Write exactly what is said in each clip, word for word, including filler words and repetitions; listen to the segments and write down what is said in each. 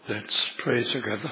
Let's pray together.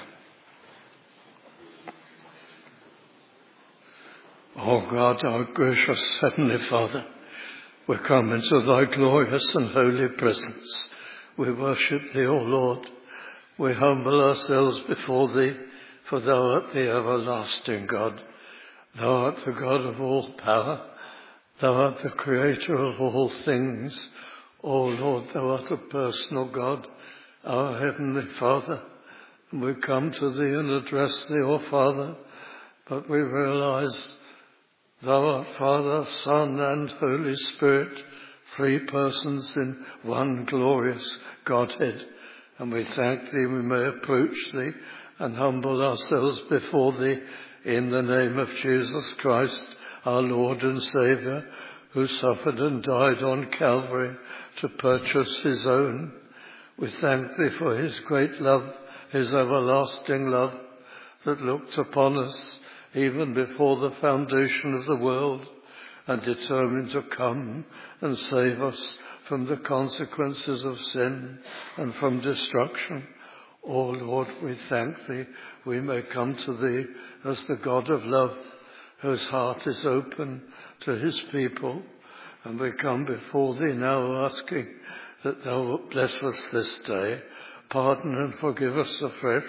O God, our gracious Heavenly Father, we come into thy glorious and holy presence. We worship thee, O Lord. We humble ourselves before thee, for thou art the everlasting God. Thou art the God of all power. Thou art the creator of all things. O Lord, thou art a personal God, our Heavenly Father. And we come to thee and address thee, O Father, but we realize thou art Father, Son, and Holy Spirit, three persons in one glorious Godhead. And we thank thee we may approach thee and humble ourselves before thee in the name of Jesus Christ, our Lord and Saviour, who suffered and died on Calvary to purchase his own. We thank thee for his great love, his everlasting love, that looked upon us even before the foundation of the world, and determined to come and save us from the consequences of sin and from destruction. O Lord, we thank thee we may come to thee as the God of love, whose heart is open to his people. And we come before thee now asking that thou wilt bless us this day, pardon and forgive us afresh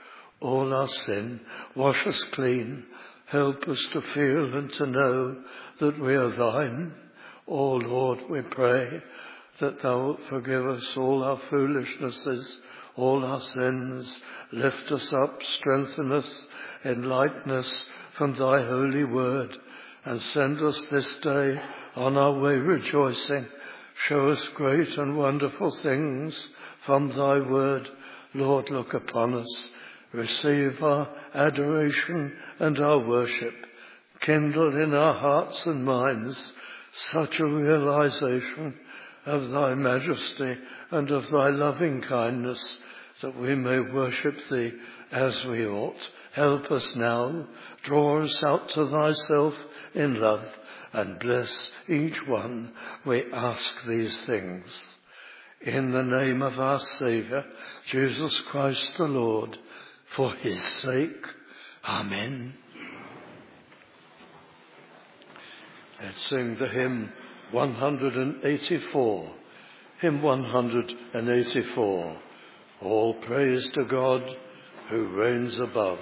all our sin, wash us clean, help us to feel and to know that we are thine. O Lord, we pray that thou wilt forgive us all our foolishnesses, all our sins, lift us up, strengthen us, enlighten us from thy holy word, and send us this day on our way rejoicing. Show us great and wonderful things from thy word. Lord, look upon us. Receive our adoration and our worship. Kindle in our hearts and minds such a realization of thy majesty and of thy loving kindness that we may worship thee as we ought. Help us now. Draw us out to thyself in love, and bless each one. We ask these things in the name of our Saviour, Jesus Christ the Lord, for his sake. Amen. Let's sing the hymn one eighty-four. Hymn one eighty-four. All praise to God who reigns above.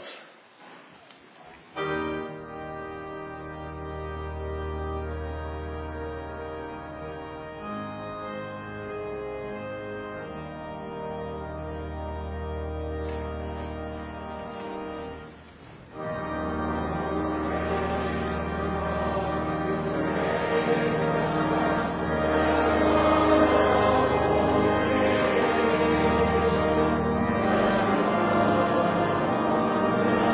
Amen.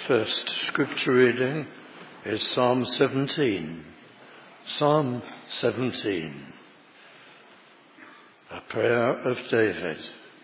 First scripture reading is Psalm seventeen. Psalm seventeen, a prayer of David.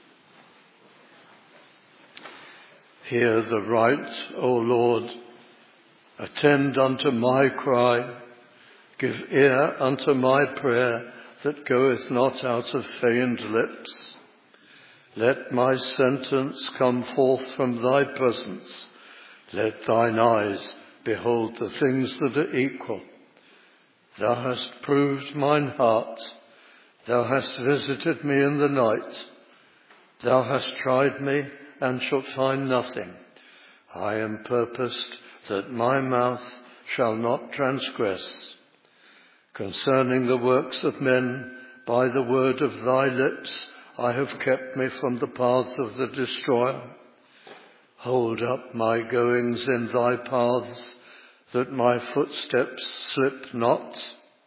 Hear the right, O Lord, attend unto my cry, give ear unto my prayer that goeth not out of feigned lips. Let my sentence come forth from thy presence. Let thine eyes behold the things that are equal. Thou hast proved mine heart. Thou hast visited me in the night. Thou hast tried me and shalt find nothing. I am purposed that my mouth shall not transgress. Concerning the works of men, by the word of thy lips, I have kept me from the paths of the destroyer. Hold up my goings in thy paths, that my footsteps slip not.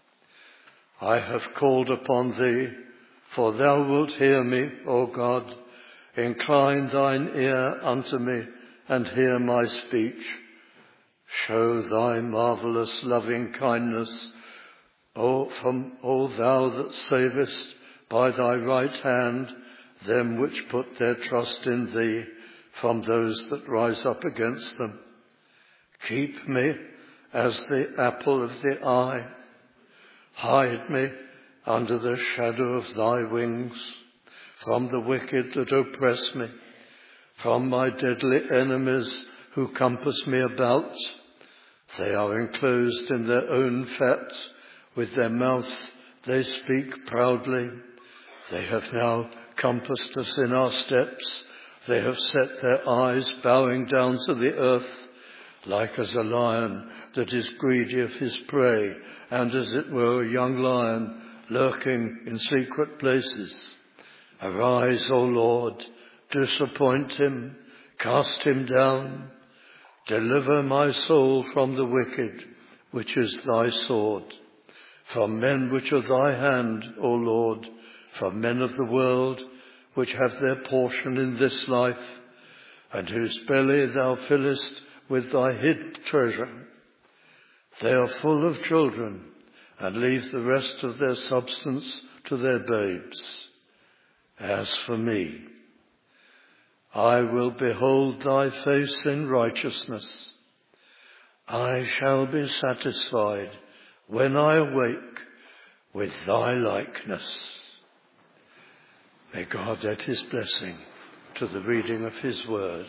I have called upon thee, for thou wilt hear me, O God. Incline thine ear unto me, and hear my speech. Show thy marvellous loving kindness, O, from, O thou that savest by thy right hand them which put their trust in thee, from those that rise up against them. Keep me as the apple of the eye. Hide me under the shadow of thy wings, from the wicked that oppress me, from my deadly enemies who compass me about. They are enclosed in their own fat, with their mouth they speak proudly. They have now compassed us in our steps. They have set their eyes bowing down to the earth, like as a lion that is greedy of his prey, and as it were a young lion lurking in secret places. Arise, O Lord, disappoint him, cast him down. Deliver my soul from the wicked, which is thy sword, from men which are thy hand, O Lord, from men of the world, which have their portion in this life, and whose belly thou fillest with thy hid treasure. They are full of children, and leave the rest of their substance to their babes. As for me, I will behold thy face in righteousness. I shall be satisfied when I awake with thy likeness. May God add his blessing to the reading of his word.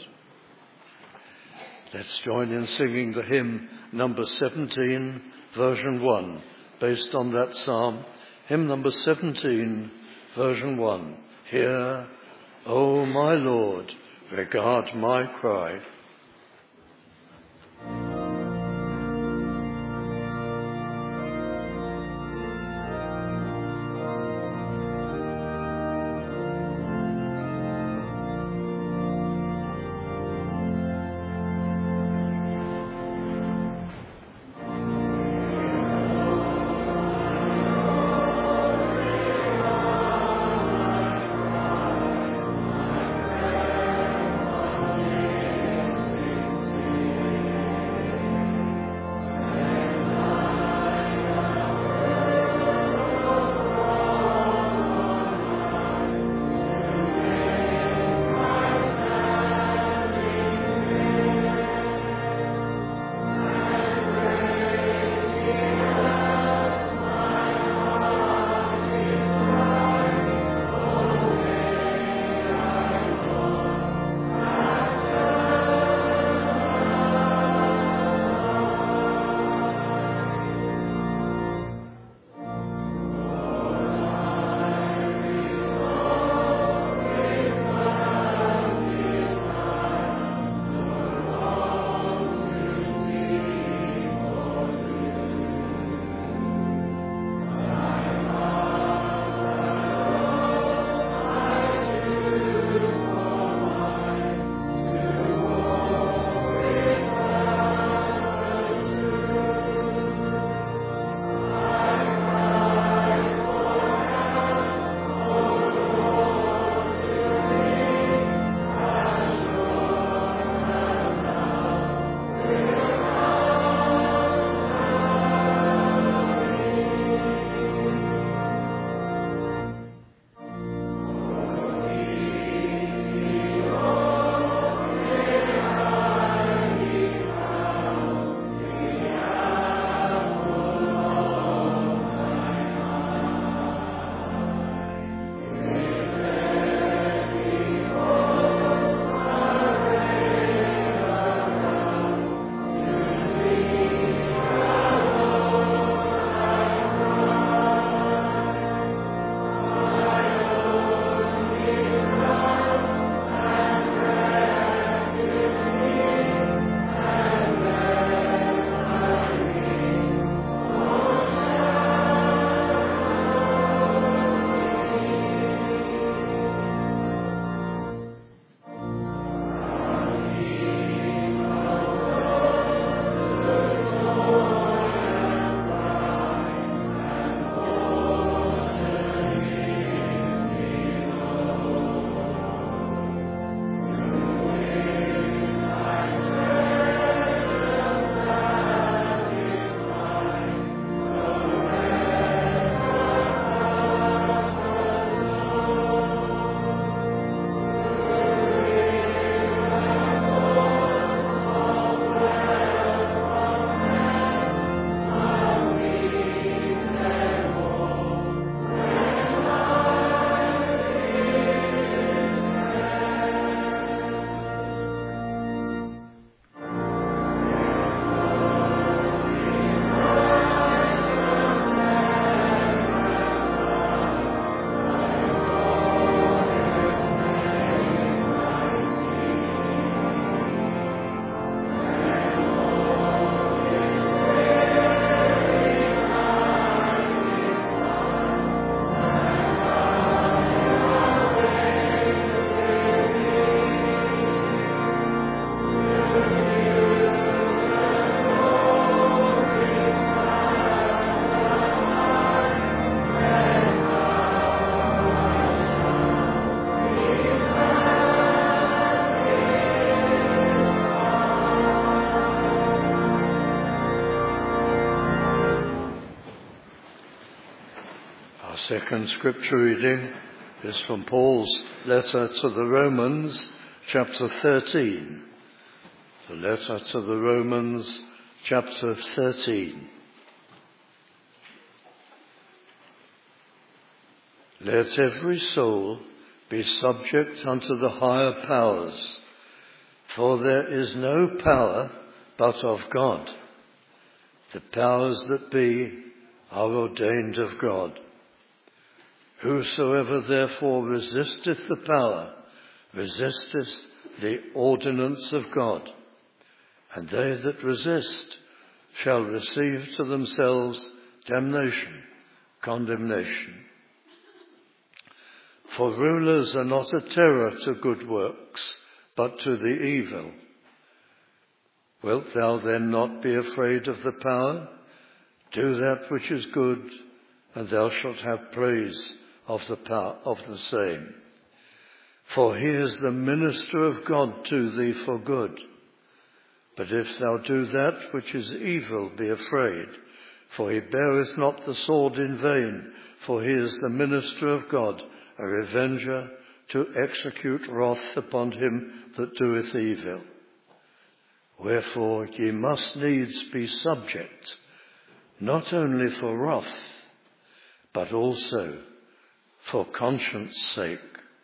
Let's join in singing the hymn number seventeen, version one, based on that psalm. Hymn number seventeen, version one. Hear, O my Lord, regard my cry. Second scripture reading is from Paul's letter to the Romans, chapter thirteen. The letter to the Romans, chapter thirteen. Let every soul be subject unto the higher powers, for there is no power but of God. The powers that be are ordained of God. Whosoever therefore resisteth the power, resisteth the ordinance of God. And they that resist shall receive to themselves damnation, condemnation. For rulers are not a terror to good works, but to the evil. Wilt thou then not be afraid of the power? Do that which is good, and thou shalt have praise of the power of the same. For he is the minister of God to thee for good. But if thou do that which is evil, be afraid, for he beareth not the sword in vain, for he is the minister of God, a revenger to execute wrath upon him that doeth evil. Wherefore ye must needs be subject, not only for wrath, but also for conscience sake.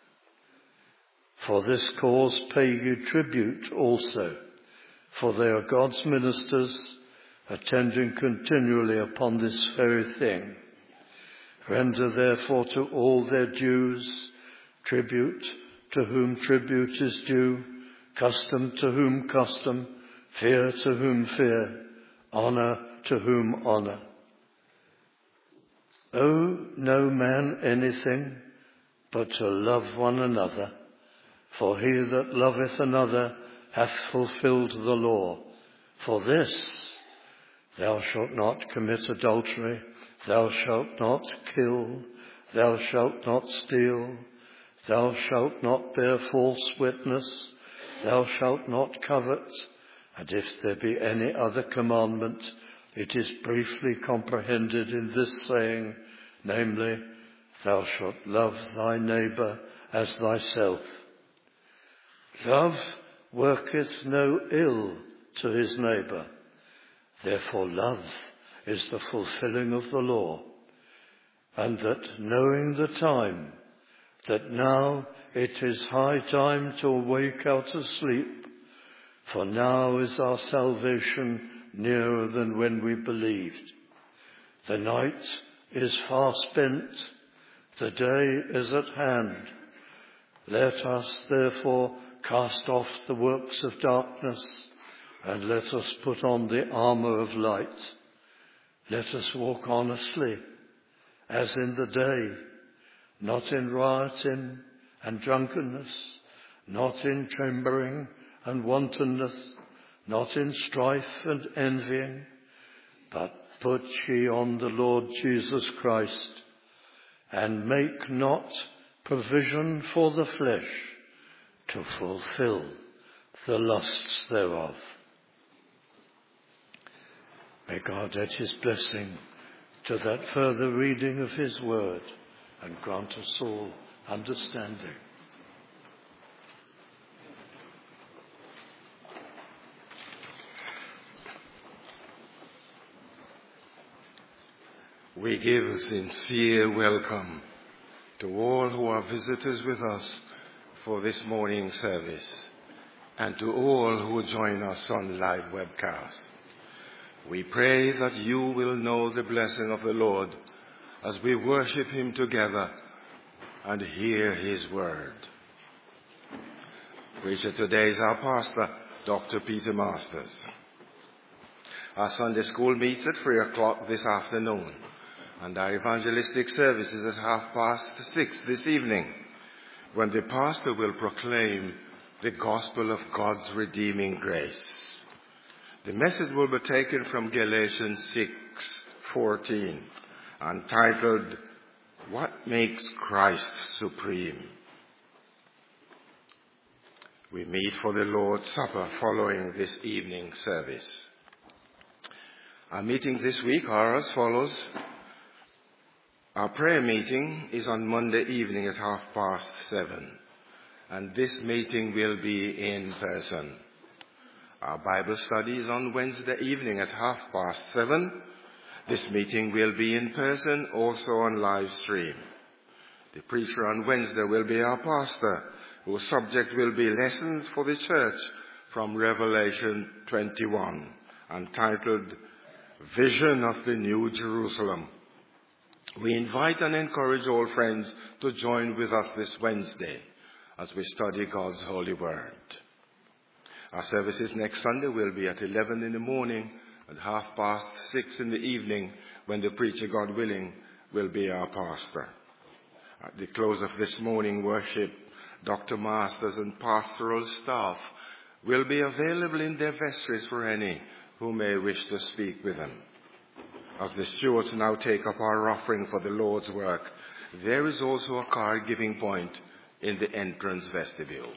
For this cause pay ye tribute also, for they are God's ministers, attending continually upon this very thing. Render therefore to all their dues, tribute to whom tribute is due, custom to whom custom, fear to whom fear, honour to whom honour. Owe no man anything but to love one another, for he that loveth another hath fulfilled the law. For this, thou shalt not commit adultery, thou shalt not kill, thou shalt not steal, thou shalt not bear false witness, thou shalt not covet, and if there be any other commandment, it is briefly comprehended in this saying, namely, thou shalt love thy neighbour as thyself. Love worketh no ill to his neighbour. Therefore love is the fulfilling of the law, and that knowing the time, that now it is high time to awake out of sleep, for now is our salvation nearer than when we believed. The night is far spent, the day is at hand. Let us therefore cast off the works of darkness, and let us put on the armour of light. Let us walk honestly, as in the day, not in rioting and drunkenness, not in chambering and wantonness, not in strife and envying, but put ye on the Lord Jesus Christ, and make not provision for the flesh to fulfill the lusts thereof. May God add his blessing to that further reading of his word and grant us all understanding. We give a sincere welcome to all who are visitors with us for this morning service, and to all who join us on live webcast. We pray that you will know the blessing of the Lord as we worship him together and hear his word. Preacher today is our pastor, Doctor Peter Masters. Our Sunday school meets at three o'clock this afternoon, and our evangelistic service is at half past six this evening, when the pastor will proclaim the gospel of God's redeeming grace. The message will be taken from Galatians six fourteen, entitled, What Makes Christ Supreme? We meet for the Lord's Supper following this evening service. Our meetings this week are as follows. Our prayer meeting is on Monday evening at half past seven, and this meeting will be in person. Our Bible study is on Wednesday evening at half past seven. This meeting will be in person, also on live stream. The preacher on Wednesday will be our pastor, whose subject will be Lessons for the Church from Revelation twenty-one, entitled Vision of the New Jerusalem. We invite and encourage all friends to join with us this Wednesday as we study God's holy word. Our services next Sunday will be at eleven in the morning and half past six in the evening, when the preacher, God willing, will be our pastor. At the close of this morning worship, Doctor Masters and pastoral staff will be available in their vestries for any who may wish to speak with them. As the stewards now take up our offering for the Lord's work, there is also a card giving point in the entrance vestibule.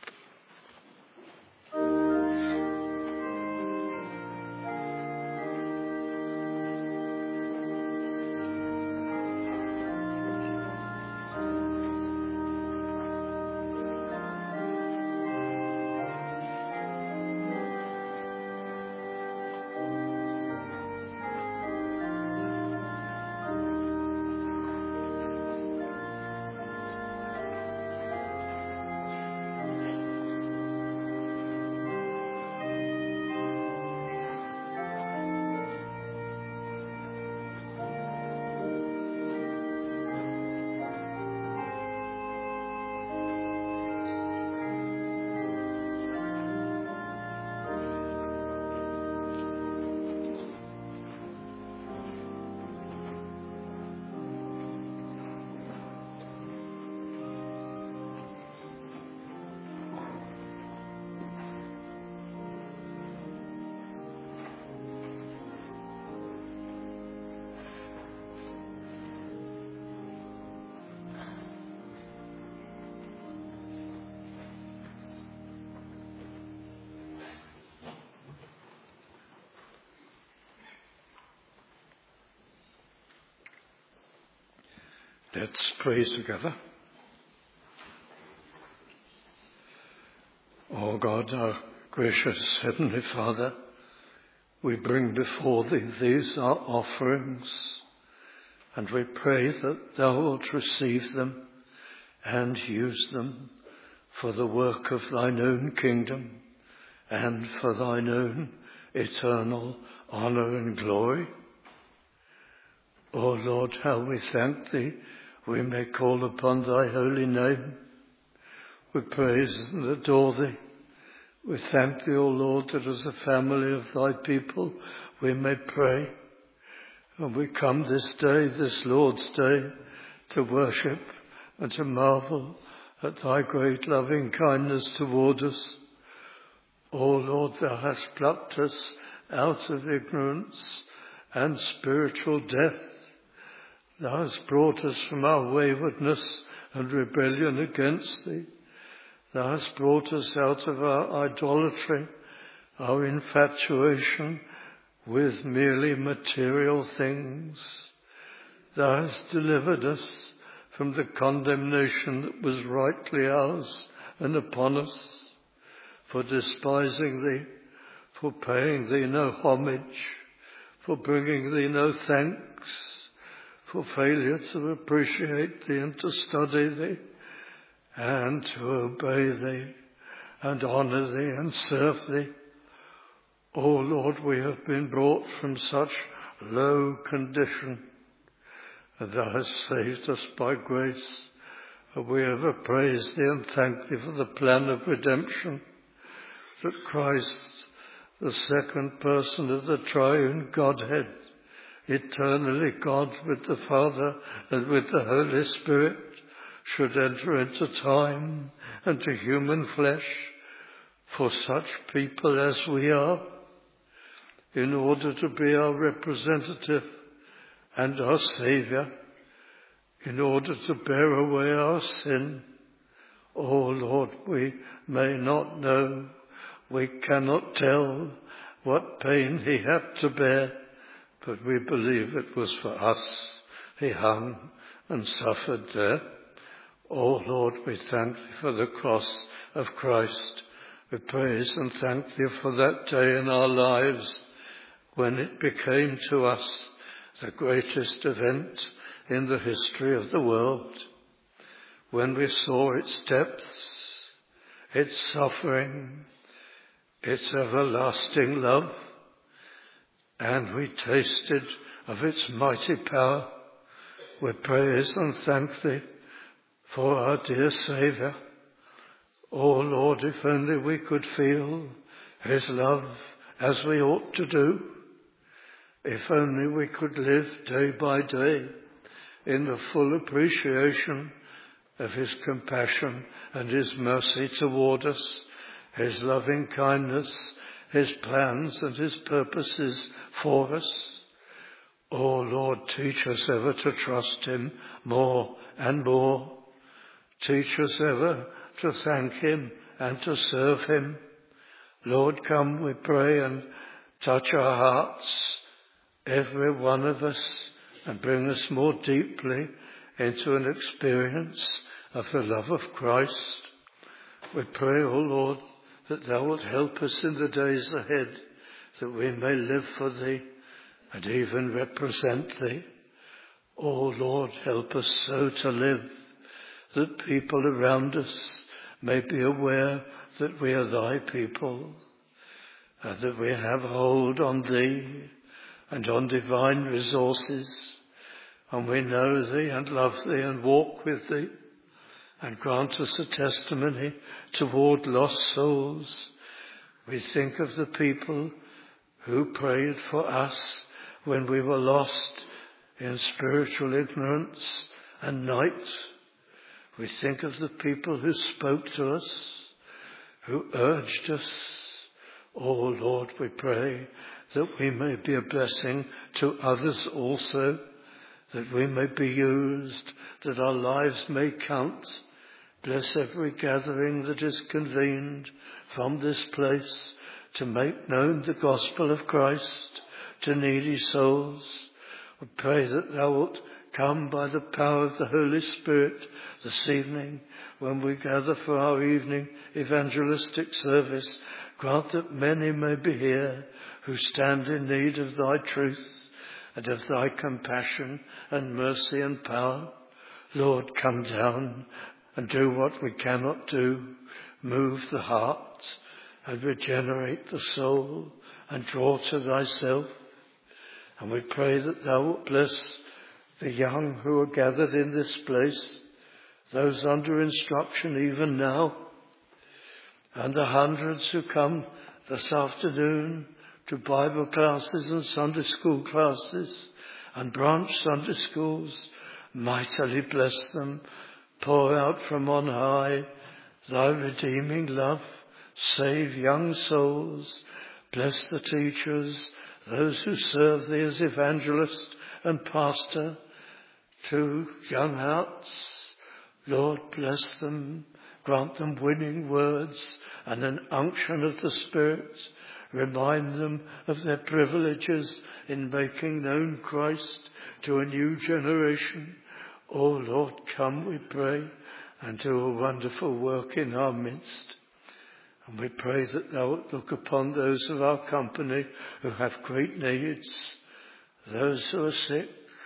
Let's pray together. O God, our gracious Heavenly Father, we bring before Thee these our offerings, and we pray that Thou wilt receive them and use them for the work of Thine own kingdom and for Thine own eternal honour and glory. O Lord, how we thank Thee we may call upon Thy holy name. We praise and adore Thee. We thank Thee, O Lord, that as a family of Thy people we may pray. And we come this day, this Lord's Day, to worship and to marvel at Thy great loving kindness toward us. O Lord, Thou hast plucked us out of ignorance and spiritual death. Thou hast brought us from our waywardness and rebellion against Thee. Thou hast brought us out of our idolatry, our infatuation with merely material things. Thou hast delivered us from the condemnation that was rightly ours and upon us, for despising Thee, for paying Thee no homage, for bringing Thee no thanks, for failure to appreciate Thee and to study Thee and to obey Thee and honour Thee and serve Thee. O Lord, we have been brought from such low condition, and Thou hast saved us by grace. And we ever praise Thee and thank Thee for the plan of redemption, that Christ, the second person of the triune Godhead, eternally God with the Father and with the Holy Spirit, should enter into time and to human flesh for such people as we are, in order to be our representative and our Saviour, in order to bear away our sin. O Lord, we may not know, we cannot tell what pain He had to bear, but we believe it was for us. he hung and suffered there. Oh Lord, we thank thee for the cross of Christ. We praise and thank thee for that day in our lives when it became to us the greatest event in the history of the world, when we saw its depths, its suffering, its everlasting love, and we tasted of its mighty power. We praise and thank thee for our dear Saviour. Oh Lord, if only we could feel his love as we ought to do. If only we could live day by day in the full appreciation of his compassion and his mercy toward us, his loving kindness, his plans and his purposes for us. Oh Lord, teach us ever to trust him more and more. Teach us ever to thank him and to serve him. Lord, come, we pray, and touch our hearts, every one of us, and bring us more deeply into an experience of the love of Christ. We pray, O Lord, that thou wilt help us in the days ahead, that we may live for thee and even represent thee. O Lord, help us so to live that people around us may be aware that we are thy people, and that we have hold on thee and on divine resources, and we know thee and love thee and walk with thee, and grant us a testimony toward lost souls. We think of the people who prayed for us when we were lost in spiritual ignorance and night. We think of the people who spoke to us, who urged us. Oh Lord, we pray that we may be a blessing to others also, that we may be used, that our lives may count. Bless every gathering that is convened from this place to make known the gospel of Christ to needy souls. We pray that thou wilt come by the power of the Holy Spirit this evening when we gather for our evening evangelistic service. Grant that many may be here who stand in need of thy truth and of thy compassion and mercy and power. Lord, come down and do what we cannot do. Move the heart and regenerate the soul and draw to thyself. And we pray that thou wilt bless the young who are gathered in this place, those under instruction even now, and the hundreds who come this afternoon to Bible classes and Sunday school classes and branch Sunday schools. Mightily bless them. Pour out from on high thy redeeming love. Save young souls. Bless the teachers, those who serve thee as evangelist and pastor to young hearts. Lord, bless them. Grant them winning words and an unction of the Spirit. Remind them of their privileges in making known Christ to a new generation. O Lord, come, we pray, and do a wonderful work in our midst. And we pray that thou wilt look upon those of our company who have great needs, those who are sick.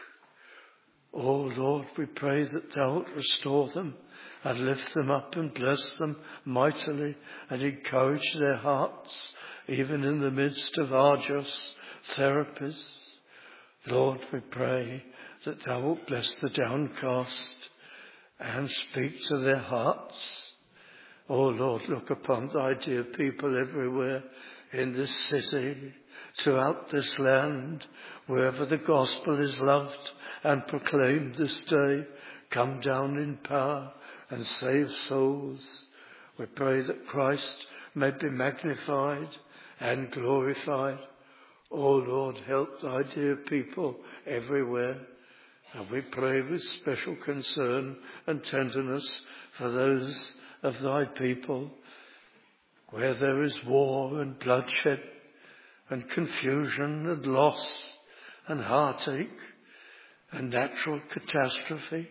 O Lord, we pray that thou wilt restore them and lift them up and bless them mightily and encourage their hearts, even in the midst of arduous therapies. Lord, we pray that thou wilt bless the downcast and speak to their hearts. O Lord, look upon thy dear people everywhere in this city, throughout this land, wherever the gospel is loved and proclaimed this day. Come down in power and save souls. We pray that Christ may be magnified and glorified. O Lord, help thy dear people everywhere. And we pray with special concern and tenderness for those of thy people where there is war and bloodshed and confusion and loss and heartache and natural catastrophe.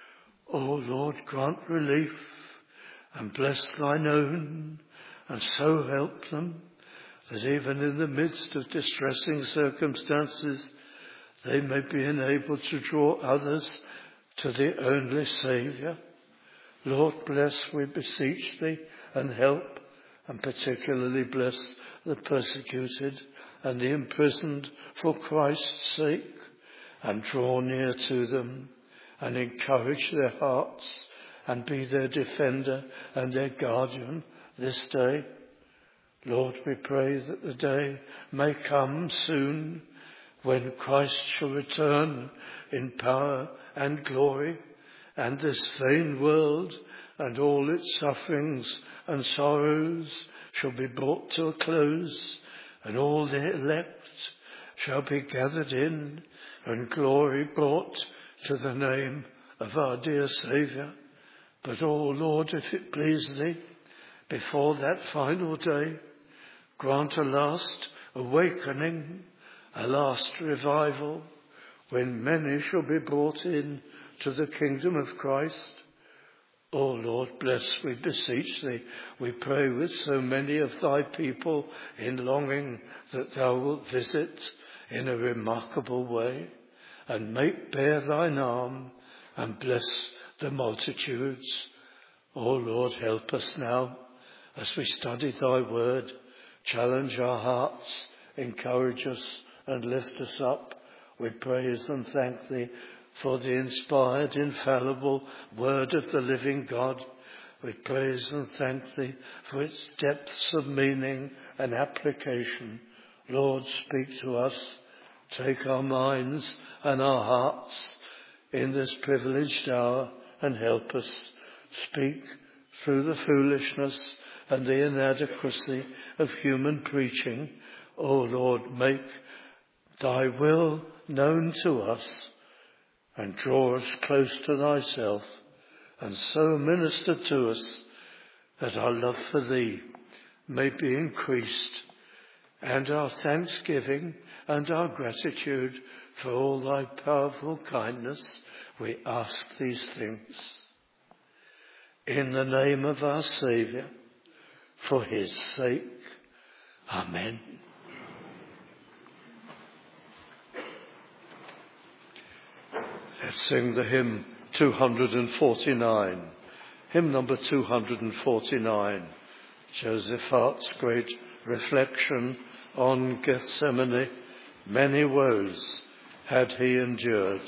O Lord, grant relief and bless thine own, and so help them that even in the midst of distressing circumstances they may be enabled to draw others to the only Saviour. Lord, bless, we beseech thee, and help, and particularly bless the persecuted and the imprisoned for Christ's sake, and draw near to them, and encourage their hearts, and be their defender and their guardian this day. Lord, we pray that the day may come soon when Christ shall return in power and glory, and this vain world and all its sufferings and sorrows shall be brought to a close, and all the elect shall be gathered in, and glory brought to the name of our dear Saviour. But, O Lord, if it please thee, before that final day, grant a last awakening, a last revival, when many shall be brought in to the kingdom of Christ. O Lord, bless, we beseech thee. We pray with so many of thy people in longing that thou wilt visit in a remarkable way, and make bare thine arm, and bless the multitudes. O Lord, help us now as we study thy word. Challenge our hearts, encourage us, and lift us up. We praise and thank thee for the inspired, infallible word of the living God. We praise and thank thee for its depths of meaning and application. Lord, speak to us. Take our minds and our hearts in this privileged hour and help us. Speak through the foolishness and the inadequacy of human preaching. O Lord, make thy will known to us and draw us close to thyself, and so minister to us that our love for thee may be increased, and our thanksgiving and our gratitude for all thy powerful kindness. We ask these things in the name of our Saviour, for his sake. Amen. Let's sing the hymn two forty-nine. Hymn number two forty-nine. Josaphat's great reflection on Gethsemane. Many woes had he endured.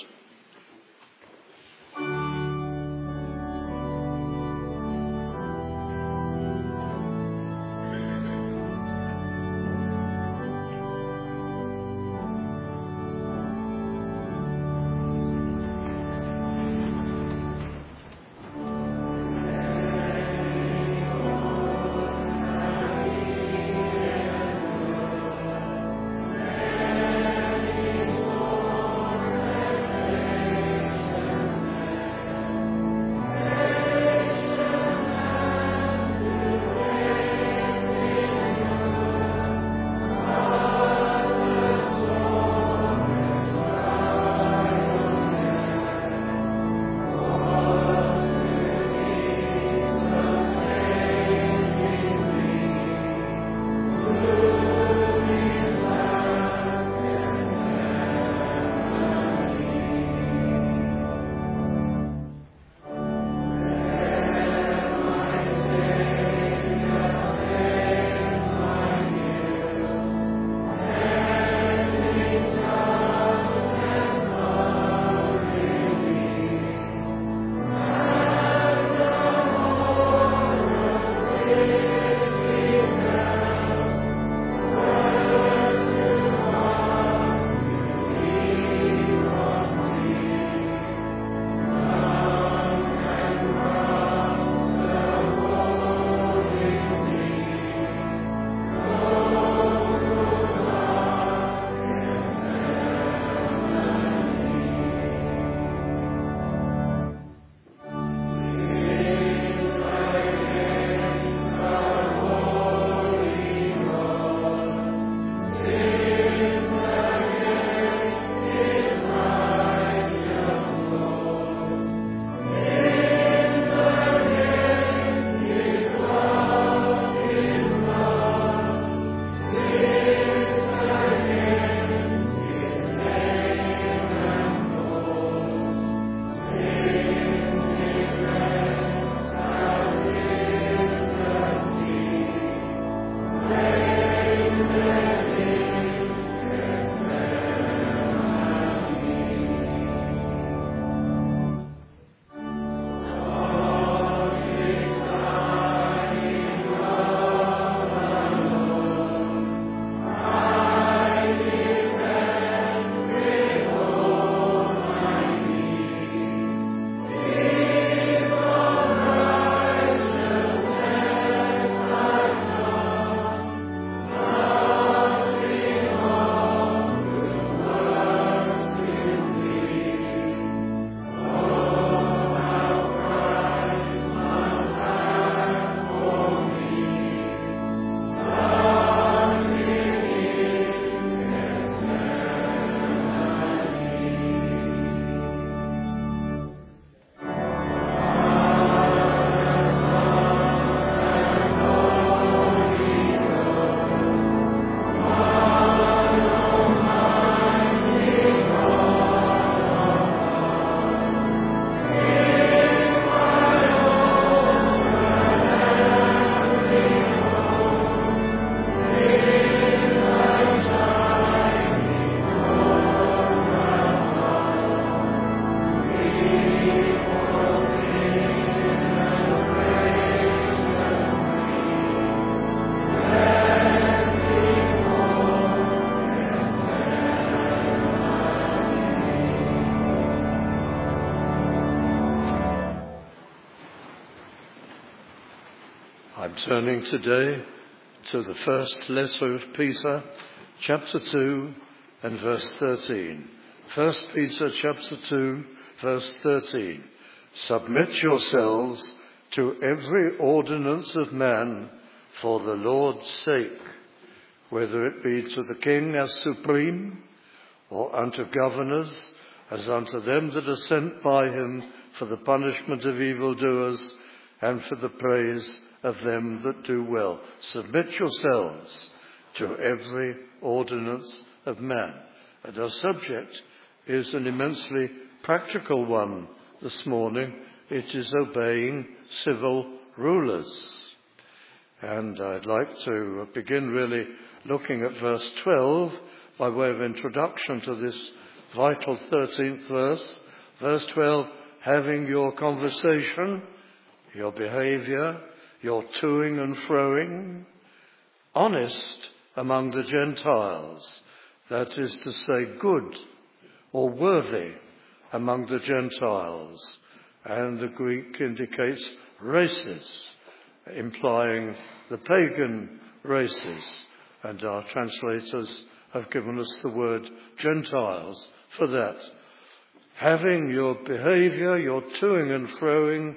I'm turning today to the first letter of Peter, chapter two and verse thirteen. First Peter chapter two, verse thirteen. Submit yourselves to every ordinance of man for the Lord's sake, whether it be to the king as supreme, or unto governors, as unto them that are sent by him for the punishment of evildoers, and for the praise of them that do well. Submit yourselves to every ordinance of man. And our subject is an immensely practical one this morning. It is obeying civil rulers. And I'd like to begin really looking at verse twelve by way of introduction to this vital thirteenth verse. Verse twelve, having your conversation, your behaviour, your toing and froing, honest among the Gentiles, that is to say good or worthy among the Gentiles. And the Greek indicates races, implying the pagan races. And our translators have given us the word Gentiles for that. Having your behaviour, your toing and froing,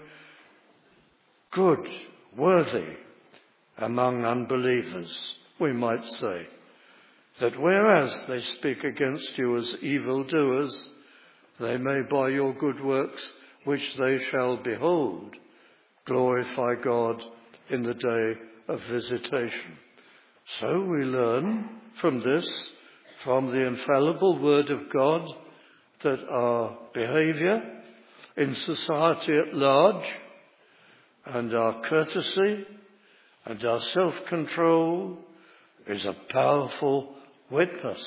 good, worthy among unbelievers, we might say, that whereas they speak against you as evildoers, they may by your good works, which they shall behold, glorify God in the day of visitation. So we learn from this, from the infallible word of God, that our behaviour in society at large, and our courtesy and our self-control is a powerful witness.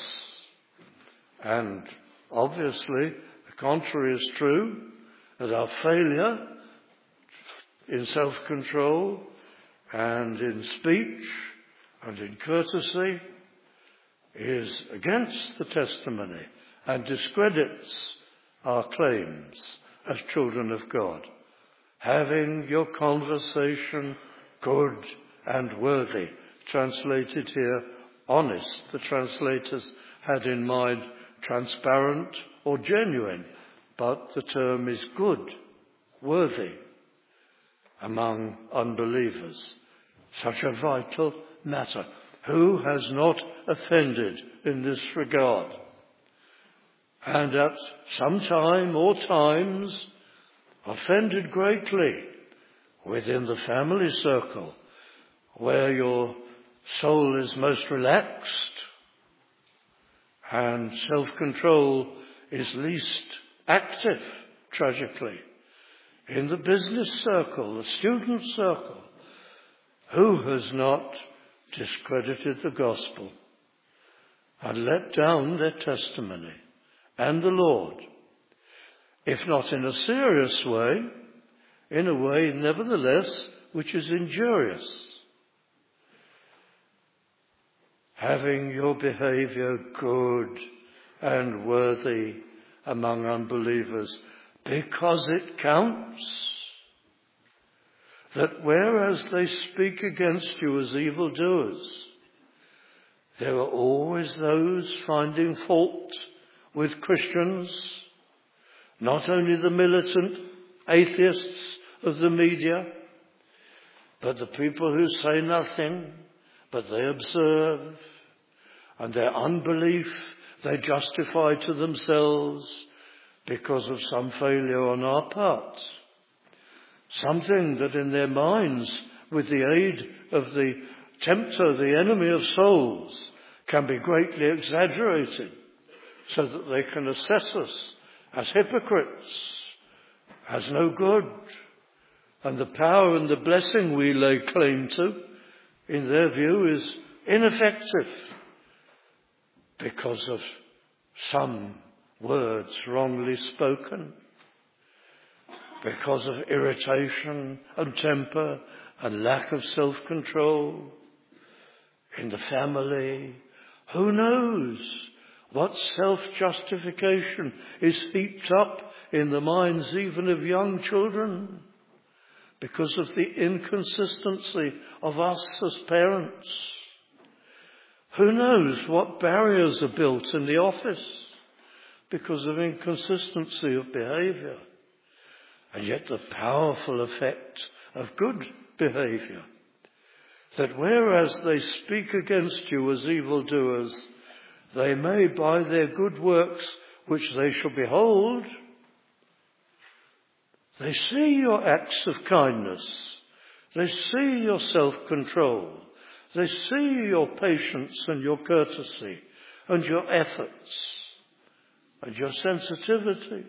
And obviously, the contrary is true, that our failure in self-control and in speech and in courtesy is against the testimony and discredits our claims as children of God. Having your conversation good and worthy, translated here honest. The translators had in mind transparent or genuine, but the term is good, worthy among unbelievers. Such a vital matter. Who has not offended in this regard? And at some time or times offended greatly within the family circle, where your soul is most relaxed and self-control is least active, tragically. In the business circle, the student circle, who has not discredited the gospel and let down their testimony and the Lord? If not in a serious way, in a way, nevertheless, which is injurious. Having your behaviour good and worthy among unbelievers, because it counts. That whereas they speak against you as evildoers, there are always those finding fault with Christians, not only the militant atheists of the media, but the people who say nothing, but they observe, and their unbelief they justify to themselves because of some failure on our part. Something that in their minds, with the aid of the tempter, the enemy of souls, can be greatly exaggerated so that they can assess us as hypocrites, as no good, and the power and the blessing we lay claim to, in their view, is ineffective because of some words wrongly spoken, because of irritation and temper and lack of self-control in the family. Who knows what self-justification is heaped up in the minds even of young children because of the inconsistency of us as parents. Who knows what barriers are built in the office because of inconsistency of behaviour, and yet the powerful effect of good behaviour, that whereas they speak against you as evildoers, they may by their good works which they shall behold, they see your acts of kindness, they see your self-control, they see your patience and your courtesy and your efforts and your sensitivity.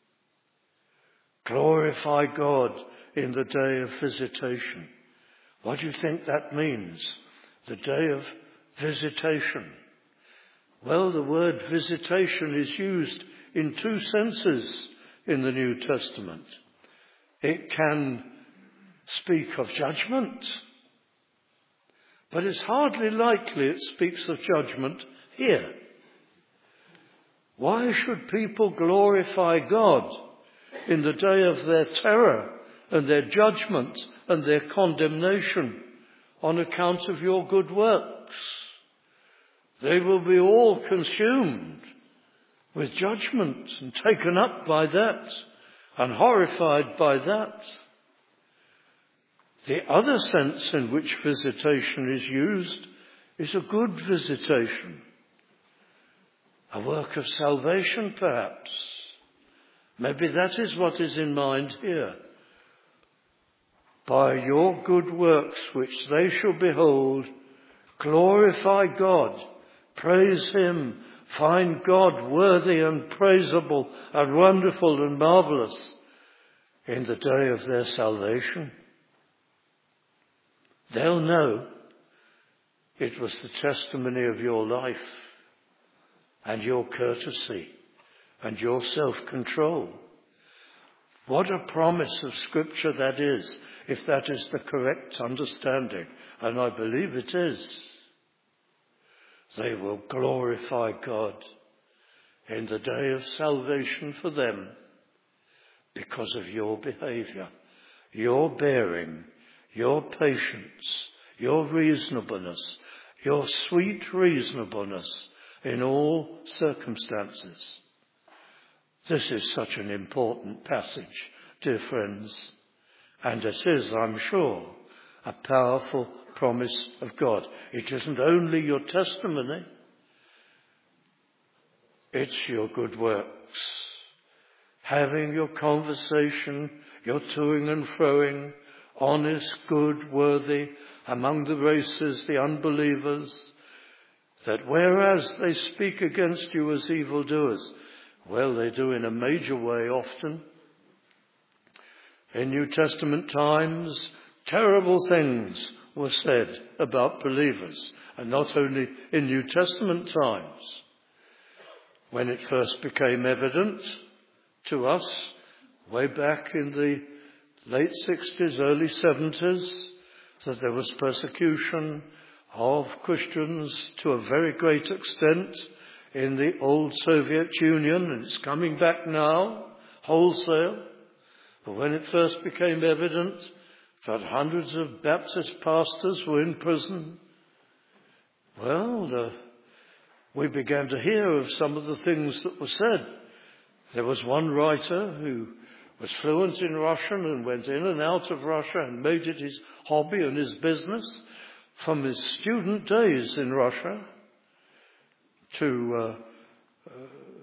Glorify God in the day of visitation. What do you think that means? The day of visitation. Well, the word visitation is used in two senses in the New Testament. It can speak of judgment, but it's hardly likely it speaks of judgment here. Why should people glorify God in the day of their terror and their judgment and their condemnation on account of your good works? They will be all consumed with judgment and taken up by that and horrified by that. The other sense in which visitation is used is a good visitation, a work of salvation perhaps. Maybe that is what is in mind here. By your good works which they shall behold, glorify God, praise him, find God worthy and praisable and wonderful and marvellous in the day of their salvation. They'll know it was the testimony of your life and your courtesy and your self-control. What a promise of Scripture that is, if that is the correct understanding, and I believe it is. They will glorify God in the day of salvation for them because of your behaviour, your bearing, your patience, your reasonableness, your sweet reasonableness in all circumstances. This is such an important passage, dear friends, and it is, I'm sure, a powerful promise of God. It isn't only your testimony, it's your good works. Having your conversation, your toing and froing, honest, good, worthy, among the races, the unbelievers, that whereas they speak against you as evildoers, well, they do in a major way often. In New Testament times, terrible things were said about believers, and not only in New Testament times. When it first became evident to us, way back in the late sixties, early seventies, that there was persecution of Christians to a very great extent in the old Soviet Union, and it's coming back now, wholesale. But when it first became evident that hundreds of Baptist pastors were in prison, well, uh, we began to hear of some of the things that were said. There was one writer who was fluent in Russian and went in and out of Russia and made it his hobby and his business from his student days in Russia to uh, uh,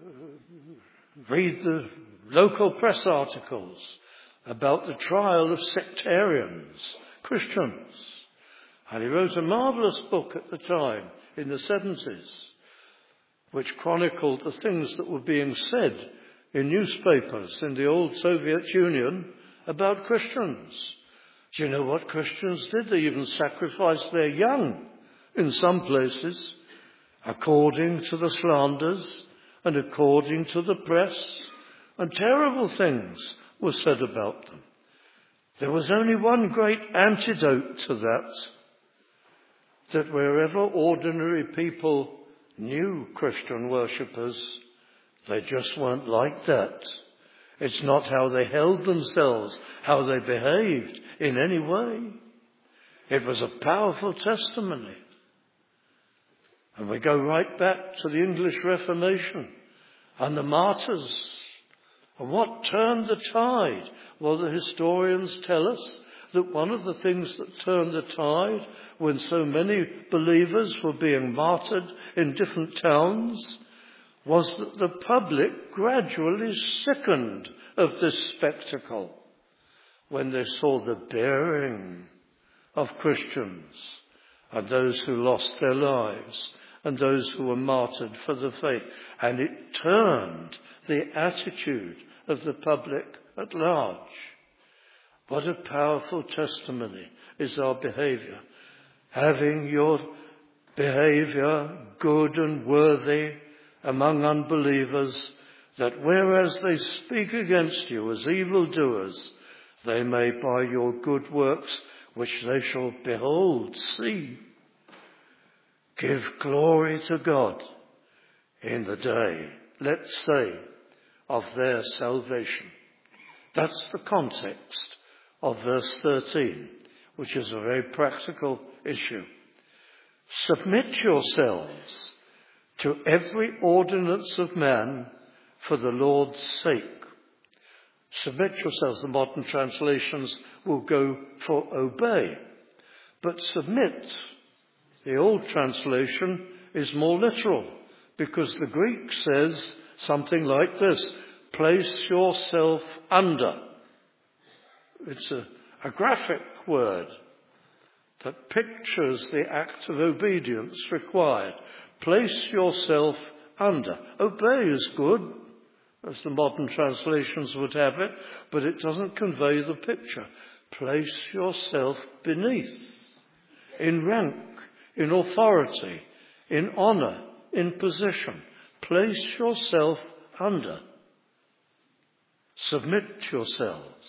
read the local press articles about the trial of sectarians, Christians. And he wrote a marvellous book at the time, in the seventies, which chronicled the things that were being said in newspapers in the old Soviet Union about Christians. Do you know what Christians did? They even sacrificed their young in some places, according to the slanders and according to the press, and terrible things were said about them. There was only one great antidote to that, that wherever ordinary people knew Christian worshippers, they just weren't like that. It's not how they held themselves, how they behaved in any way. It was a powerful testimony. And we go right back to the English Reformation and the martyrs. And what turned the tide? Well, the historians tell us that one of the things that turned the tide when so many believers were being martyred in different towns was that the public gradually sickened of this spectacle when they saw the bearing of Christians and those who lost their lives and those who were martyred for the faith. And it turned the attitude of the public at large. What a powerful testimony is our behaviour. Having your behaviour good and worthy among unbelievers, that whereas they speak against you as evildoers, they may by your good works, which they shall behold, see, give glory to God in the day, let's say, of their salvation. That's the context of verse thirteen, which is a very practical issue. Submit yourselves to every ordinance of man for the Lord's sake. Submit yourselves, the modern translations will go for obey. But submit, the old translation, is more literal, because the Greek says something like this: place yourself under. It's a, a graphic word that pictures the act of obedience required. Place yourself under. Obey is good, as the modern translations would have it, but it doesn't convey the picture. Place yourself beneath, in rank, in authority, in honour, in position. Place yourself under. Submit yourselves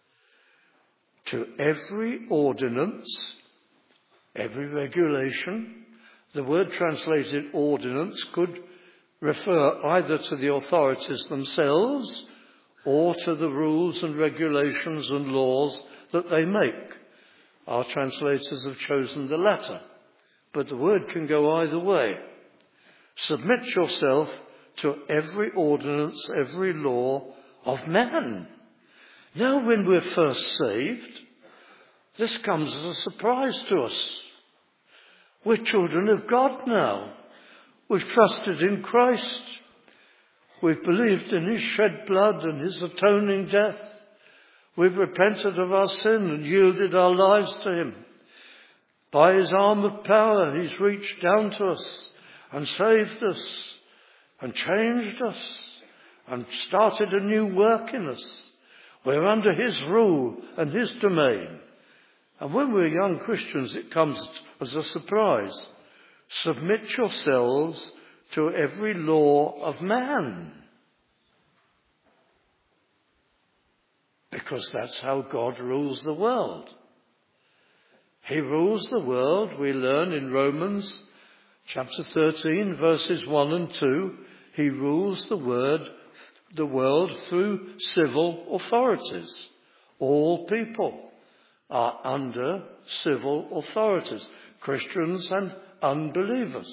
to every ordinance, every regulation. The word translated ordinance could refer either to the authorities themselves or to the rules and regulations and laws that they make. Our translators have chosen the latter, but the word can go either way. Submit yourself to every ordinance, every law of man. Now, when we're first saved, this comes as a surprise to us. We're children of God now. We've trusted in Christ. We've believed in his shed blood and his atoning death. We've repented of our sin and yielded our lives to him. By his arm of power, he's reached down to us and saved us and changed us and started a new work in us. We're under his rule and his domain. And when we're young Christians, it comes as a surprise. Submit yourselves to every law of man. Because that's how God rules the world. He rules the world, we learn in Romans chapter thirteen, verses one and two. He rules the word, the world through civil authorities. All people are under civil authorities, Christians and unbelievers.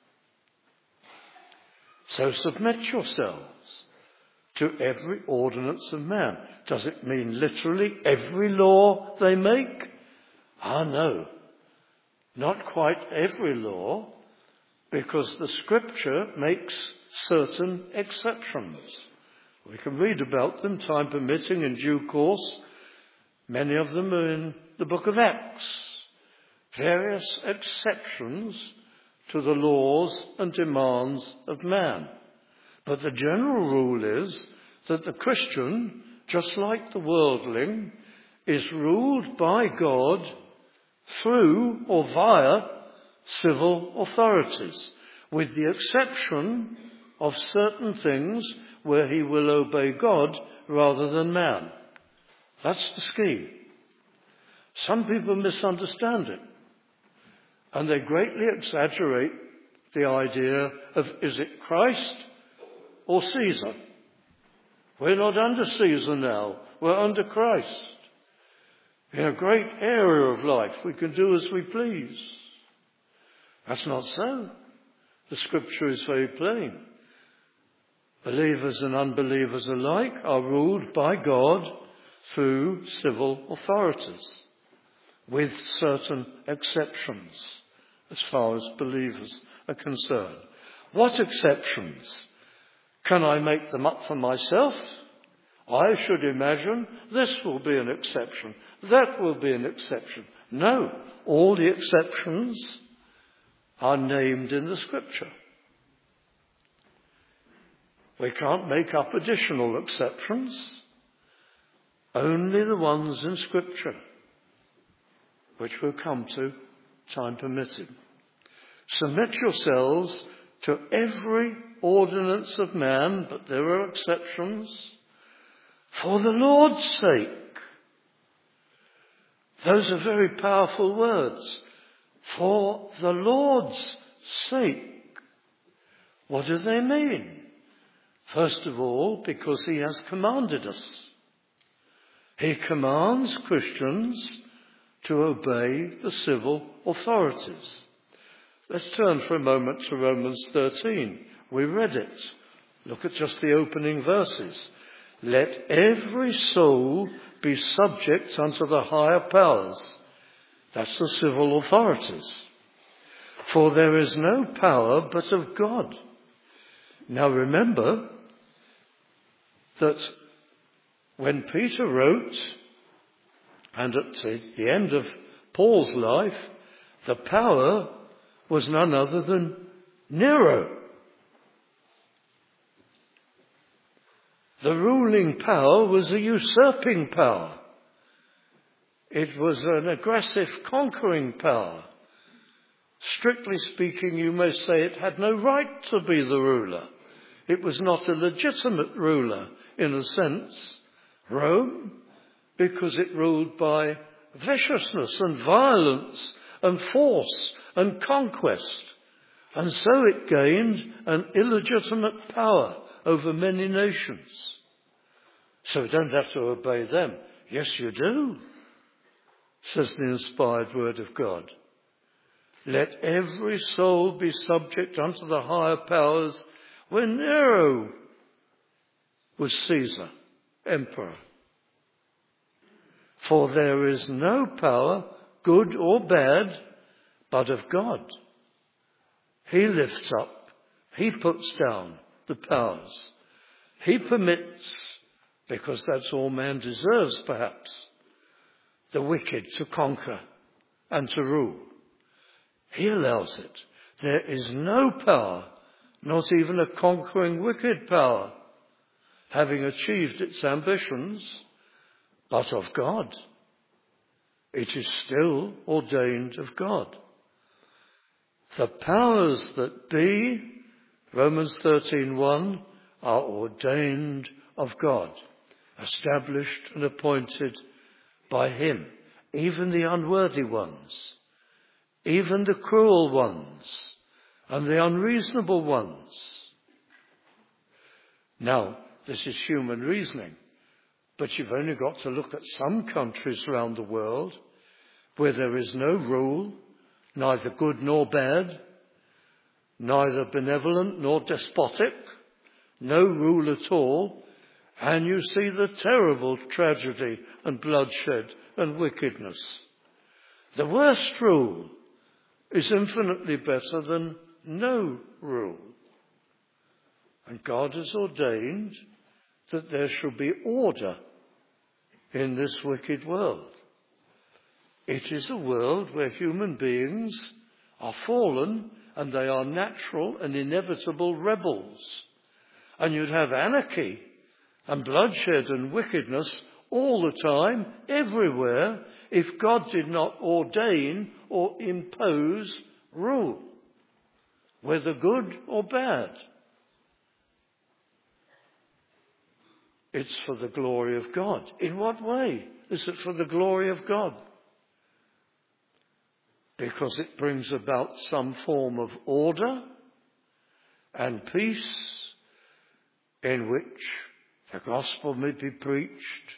So submit yourselves to every ordinance of man. Does it mean literally every law they make? Ah, no. Not quite every law, because the scripture makes certain exceptions. We can read about them, time permitting, in due course. Many of them are in the book of Acts. Various exceptions to the laws and demands of man. But the general rule is that the Christian, just like the worldling, is ruled by God through or via civil authorities, with the exception of certain things where he will obey God rather than man. That's the scheme. Some people misunderstand it, and they greatly exaggerate the idea of, is it Christ or Caesar? We're not under Caesar now. We're under Christ. In a great area of life, we can do as we please. That's not so. The scripture is very plain. Believers and unbelievers alike are ruled by God through civil authorities, with certain exceptions as far as believers are concerned. What exceptions? Can I make them up for myself? I should imagine this will be an exception, that will be an exception. No, all the exceptions are named in the scripture. We can't make up additional exceptions, only the ones in scripture, which we'll come to, time permitting. Submit yourselves to every ordinance of man, but there are exceptions, for the Lord's sake. Those are very powerful words. For the Lord's sake. What do they mean? First of all, because he has commanded us. He commands Christians to obey the civil authorities. Let's turn for a moment to Romans thirteen. We read it. Look at just the opening verses. Let every soul be subject unto the higher powers. That's the civil authorities. For there is no power but of God. Now remember that when Peter wrote, and at the end of Paul's life, the power was none other than Nero. The ruling power was a usurping power. It was an aggressive, conquering power. Strictly speaking, you may say it had no right to be the ruler. It was not a legitimate ruler, in a sense, Rome, because it ruled by viciousness and violence and force and conquest. And so it gained an illegitimate power over many nations. So we don't have to obey them. Yes, you do, says the inspired word of God. Let every soul be subject unto the higher powers. When Nero was Caesar, emperor. For there is no power, good or bad, but of God. He lifts up, he puts down the powers. He permits, because that's all man deserves perhaps, the wicked to conquer and to rule. He allows it. There is no power, not even a conquering wicked power, having achieved its ambitions, but of God. It is still ordained of God. The powers that be, Romans thirteen one, are ordained of God, established and appointed by him. Even the unworthy ones, even the cruel ones, and the unreasonable ones. Now, this is human reasoning, but you've only got to look at some countries around the world where there is no rule, neither good nor bad, neither benevolent nor despotic, no rule at all, and you see the terrible tragedy and bloodshed and wickedness. The worst rule is infinitely better than no rule. And God has ordained that there shall be order in this wicked world. It is a world where human beings are fallen and they are natural and inevitable rebels. And you'd have anarchy and bloodshed and wickedness all the time, everywhere, if God did not ordain or impose rule, whether good or bad. It's for the glory of God. In what way is it for the glory of God? Because it brings about some form of order and peace in which The gospel may be preached.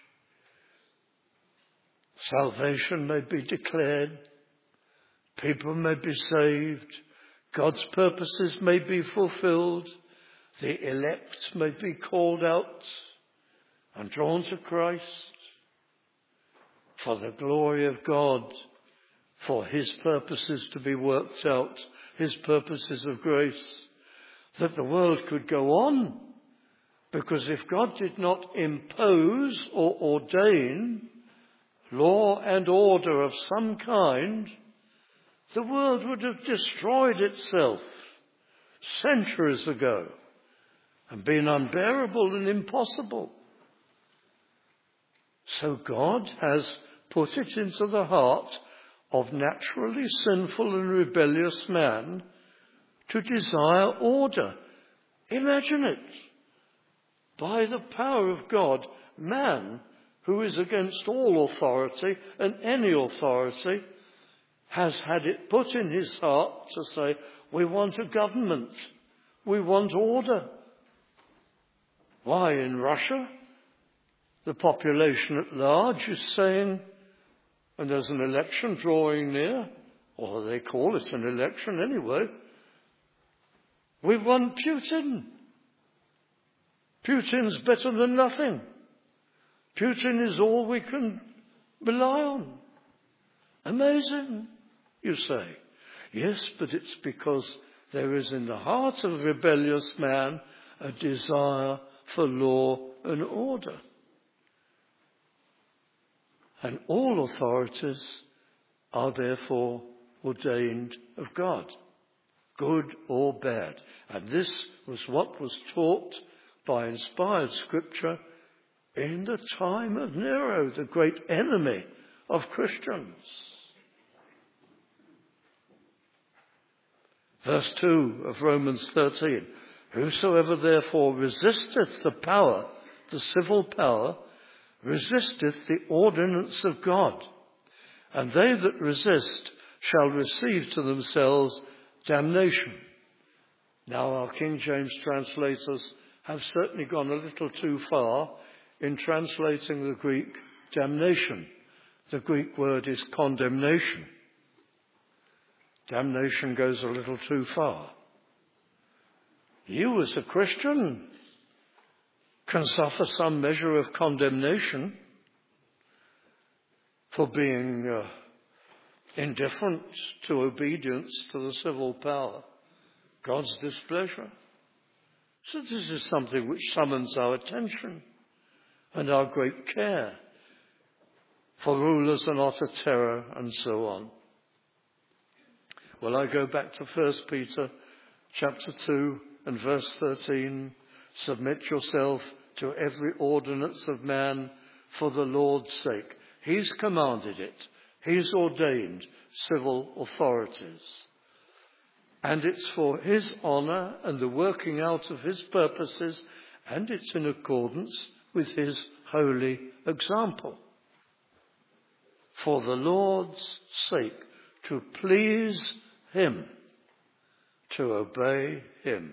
Salvation may be declared. People may be saved. God's purposes may be fulfilled. The elect may be called out and drawn to Christ for the glory of God, for his purposes to be worked out, his purposes of grace, that the world could go on. Because if God did not impose or ordain law and order of some kind, the world would have destroyed itself centuries ago and been unbearable and impossible. So God has put it into the heart of naturally sinful and rebellious man to desire order. Imagine it. By the power of God, man, who is against all authority and any authority, has had it put in his heart to say, we want a government. We want order. Why, in Russia, the population at large is saying, and there's an election drawing near, or they call it an election anyway, we want Putin. Putin's better than nothing. Putin is all we can rely on. Amazing, you say. Yes, but it's because there is in the heart of a rebellious man a desire for law and order. And all authorities are therefore ordained of God, good or bad. And this was what was taught by inspired scripture in the time of Nero, the great enemy of Christians. Verse two of Romans thirteen, whosoever therefore resisteth the power, the civil power, resisteth the ordinance of God, and they that resist shall receive to themselves damnation. Now our King James translators have certainly gone a little too far in translating the Greek damnation. The Greek word is condemnation. Damnation goes a little too far. You as a Christian can suffer some measure of condemnation for being uh, indifferent to obedience to the civil power, God's displeasure. So this is something which summons our attention and our great care. For rulers are not a terror, and so on. Well, I go back to First Peter chapter two and verse thirteen. Submit yourself to every ordinance of man for the Lord's sake. He's commanded it. He's ordained civil authorities. And it's for his honour and the working out of his purposes, and it's in accordance with his holy example. For the Lord's sake, to please him, to obey him.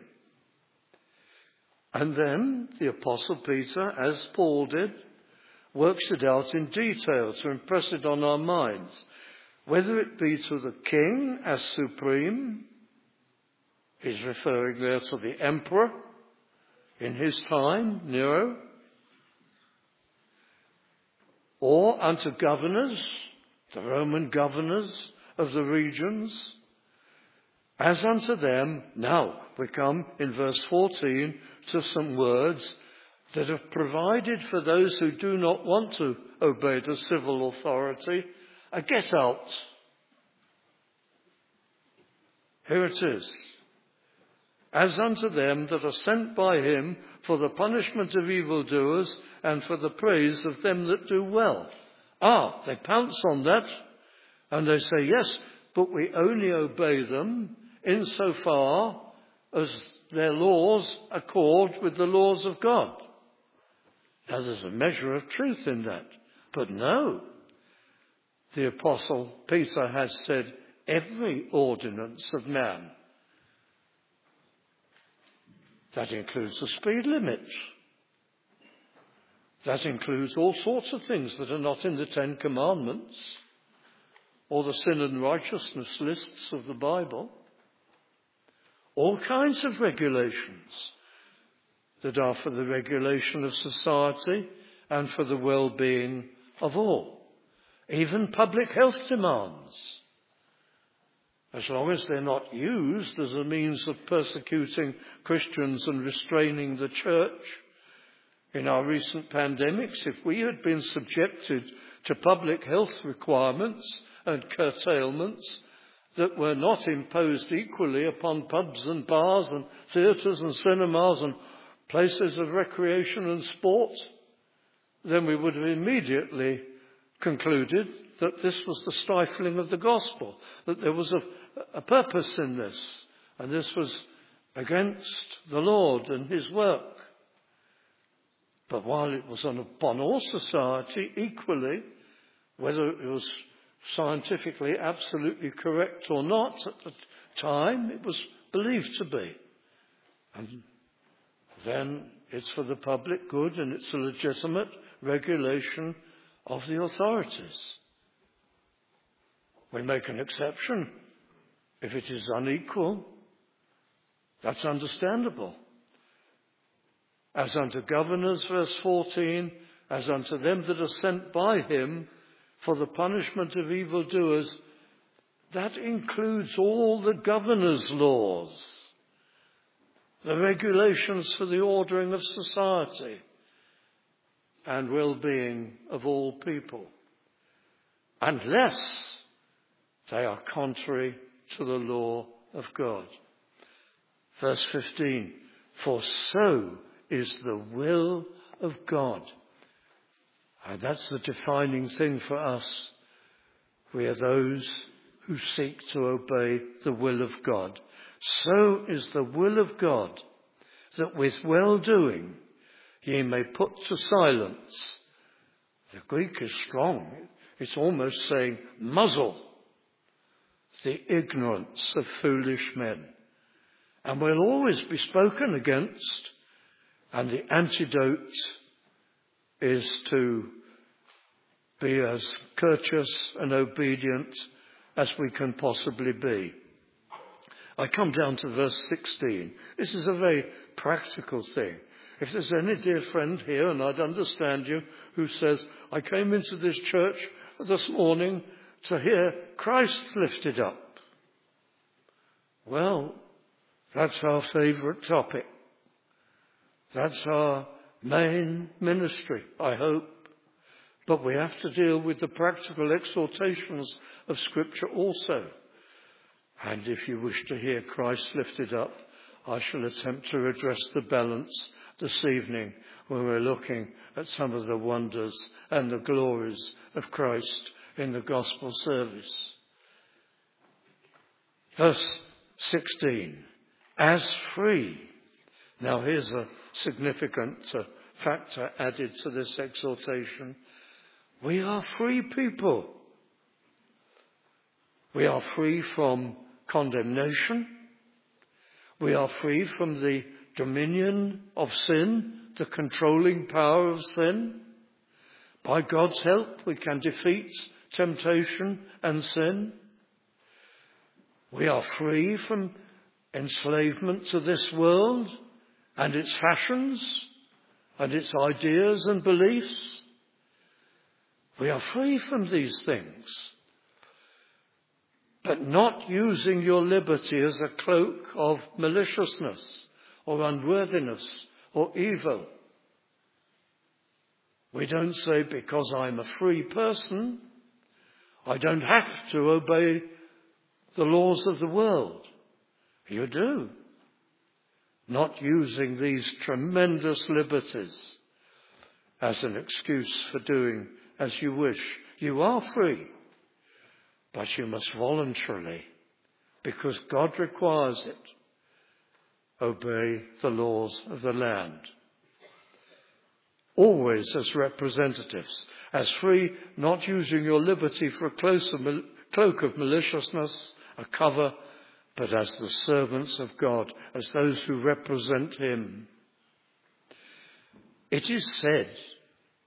And then the Apostle Peter, as Paul did, works it out in detail to impress it on our minds, whether it be to the king as supreme. He's referring there to the emperor in his time, Nero, or unto governors, the Roman governors of the regions, as unto them. Now we come in verse fourteen to some words that have provided for those who do not want to obey the civil authority a get out. Here it is. As unto them that are sent by him for the punishment of evildoers and for the praise of them that do well. Ah, they pounce on that and they say, yes, but we only obey them insofar as their laws accord with the laws of God. Now there's a measure of truth in that. But no, the Apostle Peter has said every ordinance of man. That includes the speed limit. That includes all sorts of things that are not in the Ten Commandments or the sin and righteousness lists of the Bible. All kinds of regulations that are for the regulation of society and for the well-being of all. Even public health demands. As long as they're not used as a means of persecuting Christians and restraining the church. In our recent pandemics, if we had been subjected to public health requirements and curtailments that were not imposed equally upon pubs and bars and theatres and cinemas and places of recreation and sport, then we would have immediately concluded that this was the stifling of the gospel, that there was a, a purpose in this, and this was against the Lord and his work. But while it was upon all society equally, whether it was scientifically absolutely correct or not at the time, it was believed to be. And then it's for the public good and it's a legitimate regulation of the authorities. We make an exception if it is unequal. That's understandable. As unto governors, verse fourteen, as unto them that are sent by him for the punishment of evildoers, that includes all the governor's laws, the regulations for the ordering of society and well-being of all people, unless they are contrary to the law of God. Verse fifteen, for so is the will of God. And that's the defining thing for us. We are those who seek to obey the will of God. So is the will of God, that with well-doing ye may put to silence. The Greek is strong. It's almost saying muzzle the ignorance of foolish men. And will always be spoken against. And the antidote is to be as courteous and obedient as we can possibly be. I come down to verse sixteen. This is a very practical thing. If there's any dear friend here, and I'd understand you, who says, I came into this church this morning to hear Christ lifted up. Well, that's our favourite topic. That's our main ministry, I hope. But we have to deal with the practical exhortations of Scripture also. And if you wish to hear Christ lifted up, I shall attempt to address the balance this evening when we're looking at some of the wonders and the glories of Christ in the gospel service. Verse sixteen, as free. Now here's a significant uh, factor added to this exhortation. We are free people. We are free from condemnation. We are free from the dominion of sin, the controlling power of sin. By God's help, we can defeat temptation and sin. We are free from enslavement to this world and its fashions and its ideas and beliefs. We are free from these things, but not using your liberty as a cloak of maliciousness or unworthiness or evil. We don't say, because I'm a free person, I don't have to obey the laws of the world. You do. Not using these tremendous liberties as an excuse for doing as you wish. You are free, but you must voluntarily, because God requires it, obey the laws of the land. Always as representatives, as free, not using your liberty for a cloak of maliciousness, a cover, but as the servants of God, as those who represent him. It is said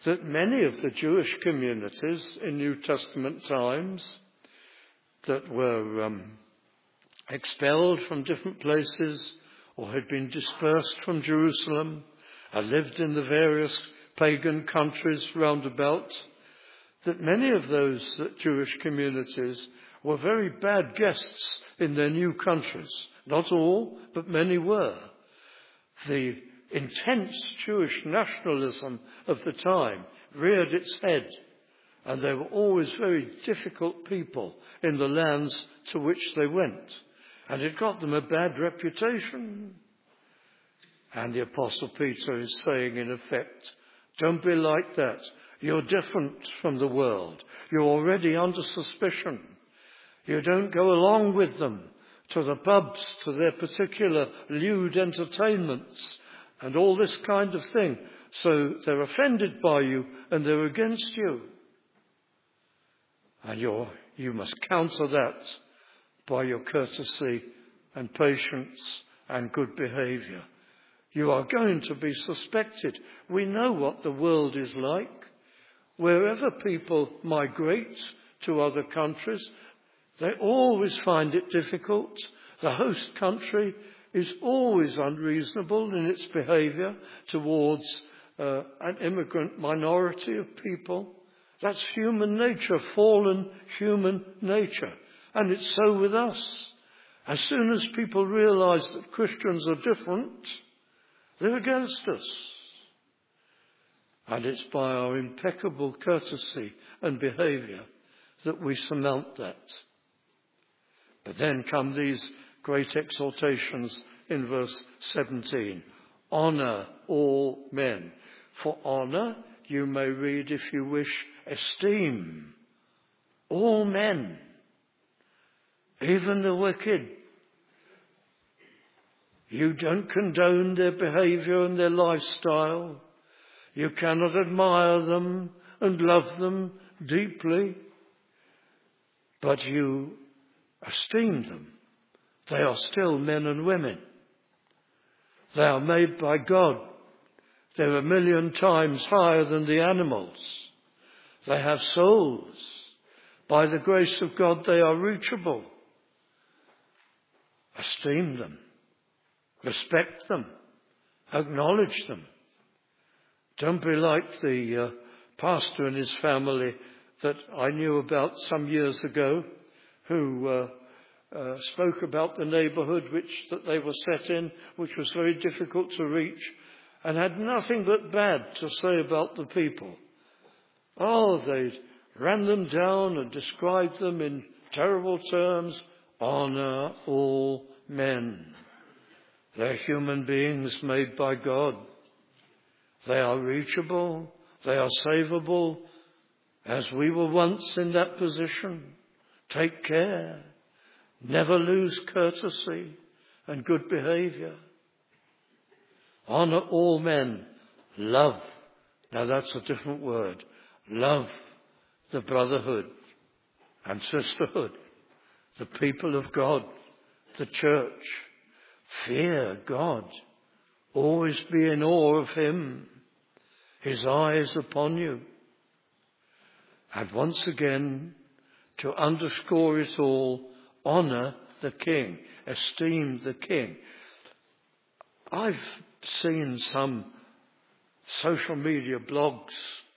that many of the Jewish communities in New Testament times that were um, expelled from different places or had been dispersed from Jerusalem and lived in the various pagan countries round about, that many of those Jewish communities were very bad guests in their new countries. Not all, but many were. The intense Jewish nationalism of the time reared its head, and they were always very difficult people in the lands to which they went, and it got them a bad reputation. And the Apostle Peter is saying, in effect, don't be like that. You're different from the world. You're already under suspicion. You don't go along with them to the pubs, to their particular lewd entertainments, and all this kind of thing. So they're offended by you and they're against you. And you're, you must counter that by your courtesy and patience and good behaviour. You are going to be suspected. We know what the world is like. Wherever people migrate to other countries, they always find it difficult. The host country is always unreasonable in its behaviour towards uh, an immigrant minority of people. That's human nature, fallen human nature. And it's so with us. As soon as people realise that Christians are different, they're against us. And it's by our impeccable courtesy and behaviour that we surmount that. But then come these great exhortations in verse seventeen. Honour all men. For honour, you may read, if you wish, esteem all men, even the wicked. You don't condone their behaviour and their lifestyle. You cannot admire them and love them deeply, but you esteem them. They are still men and women. They are made by God. They're a million times higher than the animals. They have souls. By the grace of God, they are reachable. Esteem them. Respect them. Acknowledge them. Don't be like the uh, pastor and his family that I knew about some years ago, who uh, uh, spoke about the neighbourhood which that they were set in, which was very difficult to reach, and had nothing but bad to say about the people. Oh, they ran them down and described them in terrible terms. Honour all men. They're human beings made by God. They are reachable. They are savable. As we were once in that position, take care. Never lose courtesy and good behaviour. Honour all men. Love. Now that's a different word. Love the brotherhood and sisterhood, the people of God, the church. Fear God. Always be in awe of him. His eye is upon you. And once again, to underscore it all, honour the king, esteem the king. I've seen some social media blogs,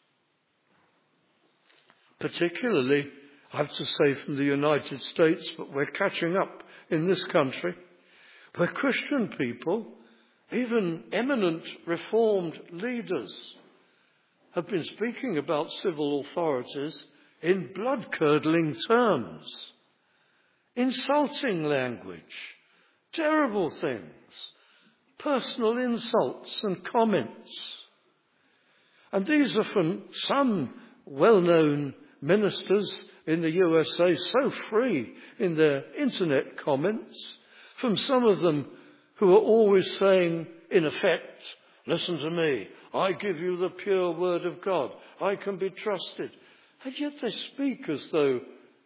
particularly, I have to say, from the United States, but we're catching up in this country, where Christian people, even eminent Reformed leaders, have been speaking about civil authorities in blood-curdling terms, insulting language, terrible things, personal insults and comments. And these are from some well-known ministers in the U S A, so free in their internet comments, from some of them who are always saying, in effect, listen to me, I give you the pure word of God, I can be trusted. And yet they speak as though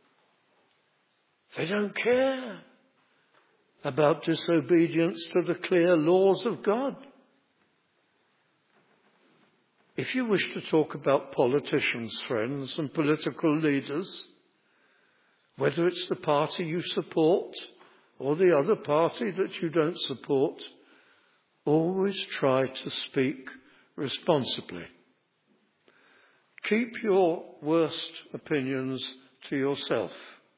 they don't care about disobedience to the clear laws of God. If you wish to talk about politicians, friends, and political leaders, whether it's the party you support or the other party that you don't support, always try to speak responsibly. Keep your worst opinions to yourself.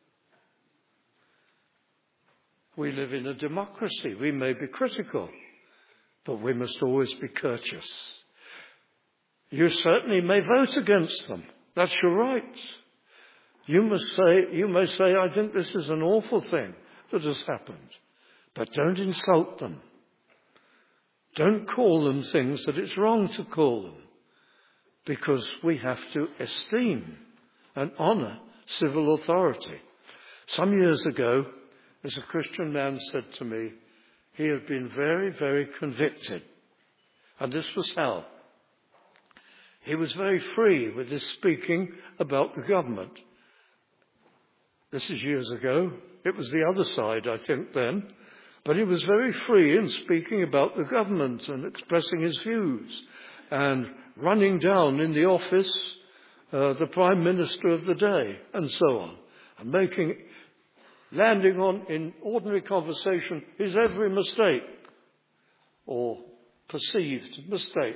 We live in a democracy. We may be critical, but we must always be courteous. You certainly may vote against them. That's your right. You must say, you may say, I think this is an awful thing that has happened. But don't insult them. Don't call them things that it's wrong to call them. Because we have to esteem and honour civil authority. Some years ago, as a Christian man said to me, he had been very, very convicted. And this was how. He was very free with his speaking about the government. This is years ago. It was the other side, I think, then. But he was very free in speaking about the government and expressing his views and running down in the office uh, the Prime Minister of the day and so on. And making, landing on, in ordinary conversation, his every mistake or perceived mistake.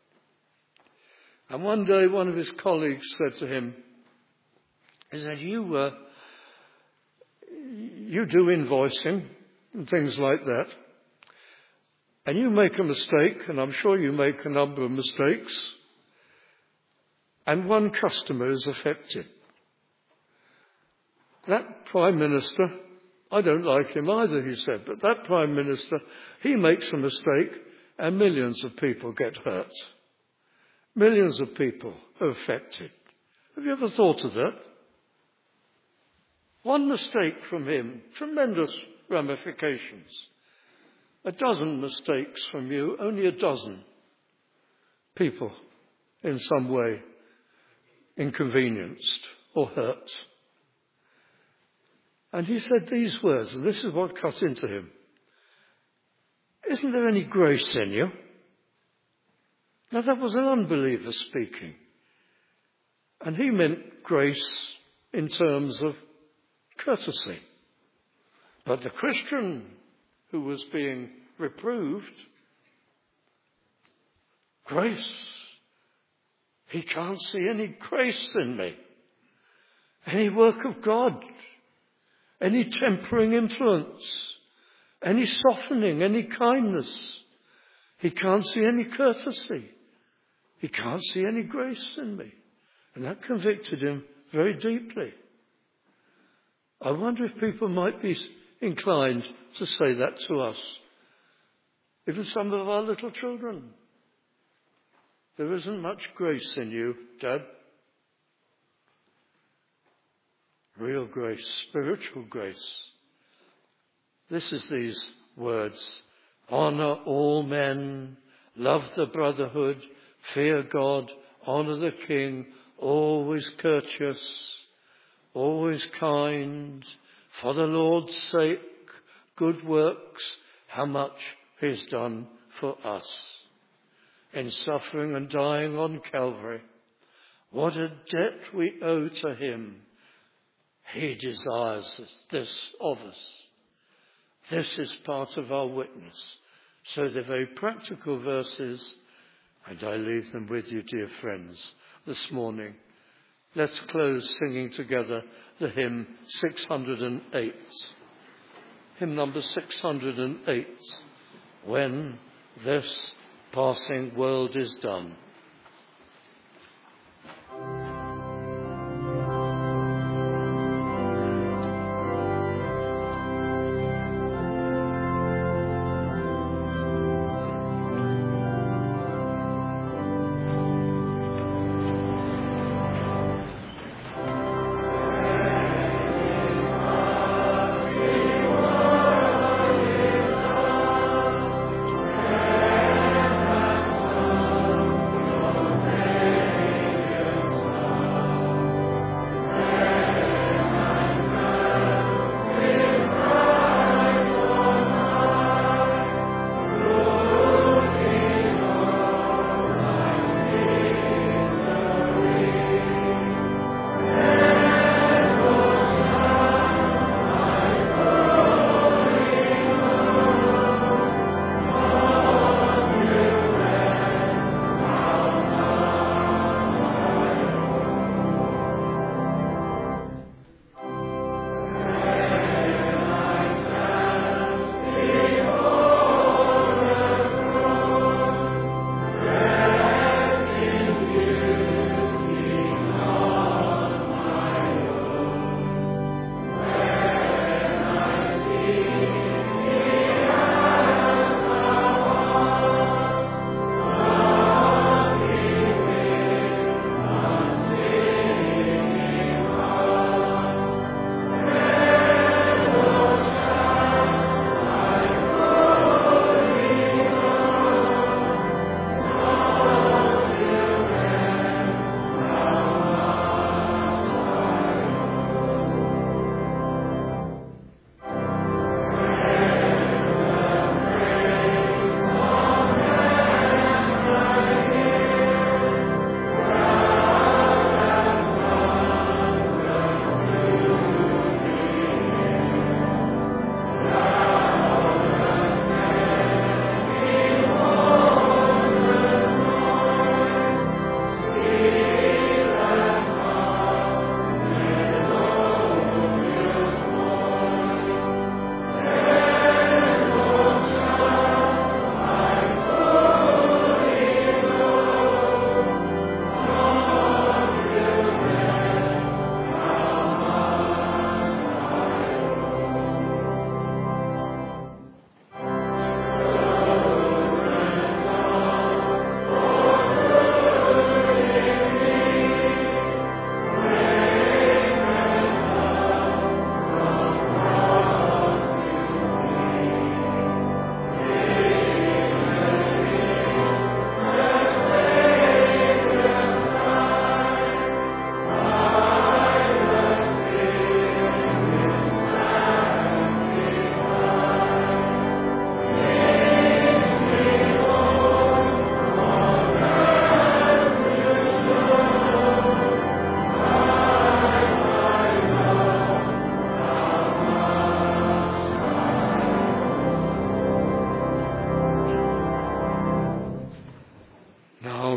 And one day one of his colleagues said to him, he said, you, uh, you do invoicing and things like that, and you make a mistake, and I'm sure you make a number of mistakes, and one customer is affected. That Prime Minister, I don't like him either, he said, but that Prime Minister, he makes a mistake, and millions of people get hurt. Millions of people are affected. Have you ever thought of that? One mistake from him, tremendous ramifications. A dozen mistakes from you, only a dozen people in some way inconvenienced or hurt. And he said these words, and this is what cut into him. Isn't there any grace in you? Now that was an unbeliever speaking. And he meant grace in terms of courtesy. But the Christian who was being reproved, grace. He can't see any grace in me. Any work of God. Any tempering influence. Any softening, any kindness. He can't see any courtesy. He can't see any grace in me. And that convicted him very deeply. I wonder if people might be inclined to say that to us. Even some of our little children. There isn't much grace in you, Dad. Real grace, spiritual grace. This is these words. Honour all men, love the brotherhood, fear God, honour the king, always courteous, always kind, for the Lord's sake, good works, how much he's done for us. In suffering and dying on Calvary, what a debt we owe to him. He desires this of us. This is part of our witness. So they're very practical verses, and I leave them with you, dear friends, this morning. Let's close singing together the hymn six hundred eight. Hymn number six hundred eight. When this passing world is done.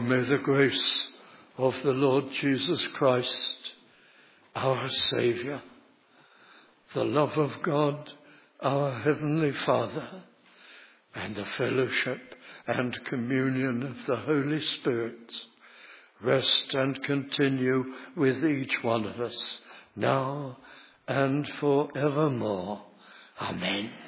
may the grace of the Lord Jesus Christ, our Saviour, the love of God, our Heavenly Father, and the fellowship and communion of the Holy Spirit rest and continue with each one of us, now and forevermore. Amen.